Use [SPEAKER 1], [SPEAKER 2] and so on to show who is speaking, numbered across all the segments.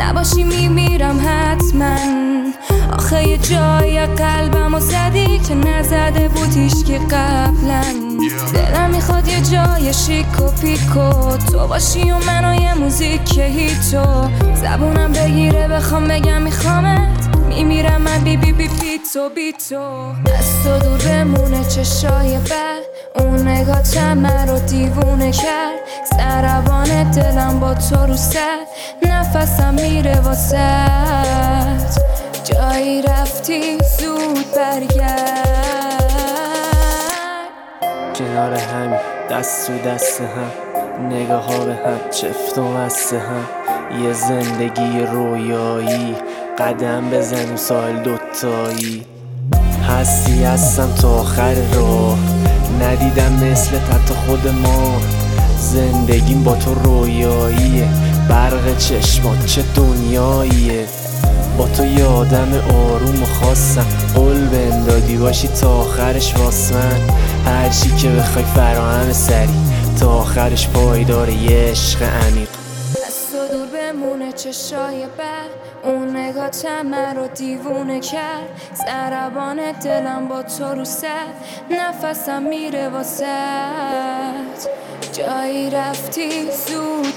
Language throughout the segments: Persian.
[SPEAKER 1] نباشی میمیرم حتما. آخه یه جای قلبمو زدی که نزده بود هیچکی قبلا. دلم میخواد یه جای شیک و پیکو تو باشی و من و یه موزیک هیتو. زبونم بگیره بخوام بگم میخوامت، میمیرم من بی بی بی بیتو بیتو. از تو دور بمونه چشای بد، اون نگاهت مرا دیوونه کرد. سربان دلم با تو رو سر، نفسم میره واسد. جایی رفتی زود برگرد.
[SPEAKER 2] کنار هم دست تو دست هم، نگاه ها به هم چفت و مست هم. یه زندگی رویایی، قدم بزنیم سال دوتایی. هستم تا آخر راه، ندیدم مثل حتی خود ما. زندگیم با تو رویاییه، برق چشمات چه دنیاییه. با تو یادم آروم و خواستم، قول بهم دادی باشی تا آخرش واس من. هرچی که بخوای فراهم سری، تا آخرش پایدار یه عشق عمیق.
[SPEAKER 1] از تو دور بمونه چشای بد، اون نگاهت مرا دیوونه کرد. سربان دلم با تو رو سر، نفسم میره واسد. جایی رفتی زود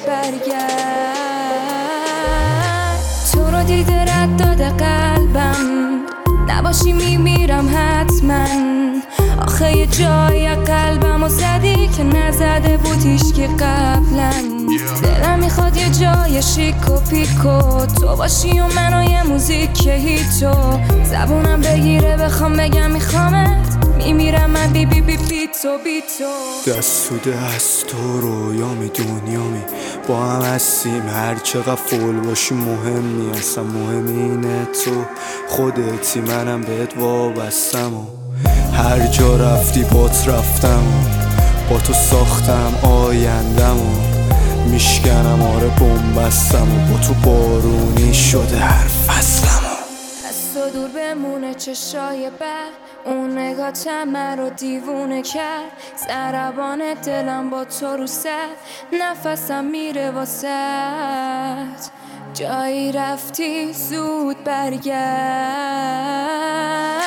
[SPEAKER 1] برگرد. تو رو دیده رد داده قلبم، نباشی میمیرم حتما. آخه یه جای قلبمو زدی که نزده بود هیچکی قبلا. دلم میخواد یه جای شیک و پیکو تو باشی و من و یه موزیک هیتو. زبونم بگیره بخوام بگم میخوامت، میمیرم من بی بی بی بیتو بیتو.
[SPEAKER 3] دست تو دست تو رویامی دنیامی، با هم هستیم هر چقدر فول باشی مهم نی. اصلا مهم اینه تو خودتی، منم بهت وابستم و هر جا رفتی بات رفتم و با تو ساختم آیندم و میشکنم آره بومبستم و با تو بارونی شده هر فصلم.
[SPEAKER 1] از تو دور بمونه چشای بد، اون نگاهت مرا دیوونه کرد. سربان دلم با تو رو سر، نفسم میره واسد. جایی رفتی زود برگرد.